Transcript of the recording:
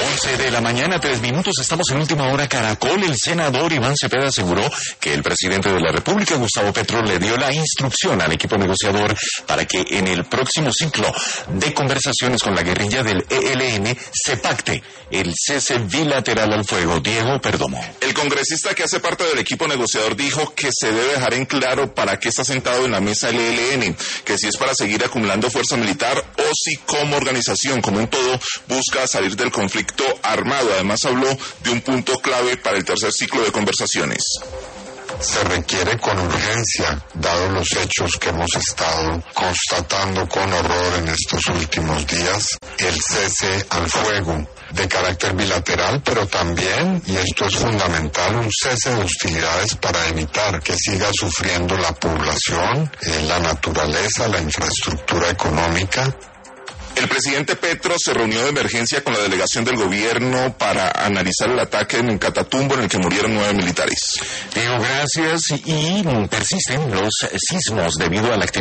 11 de la mañana, 3 minutos, estamos en Última Hora Caracol. El senador Iván Cepeda aseguró que el presidente de la República, Gustavo Petro, le dio la instrucción al equipo negociador para que en el próximo ciclo de conversaciones con la guerrilla del ELN se pacte el cese bilateral al fuego. Diego Perdomo. El congresista que hace parte del equipo negociador dijo que se debe dejar en claro para qué está sentado en la mesa el ELN, que si es para seguir acumulando fuerza militar o si como organización, como un todo, busca salir del conflicto armado. Además habló de un punto clave para el tercer ciclo de conversaciones. Se requiere con urgencia, dado los hechos que hemos estado constatando con horror en estos últimos días, el cese al fuego de carácter bilateral, pero también, y esto es fundamental, un cese de hostilidades para evitar que siga sufriendo la población, la naturaleza, la infraestructura económica. El presidente Petro se reunió de emergencia con la delegación del gobierno para analizar el ataque en Catatumbo en el que murieron 9 militares. Diego, gracias. Y persisten los sismos debido a la actividad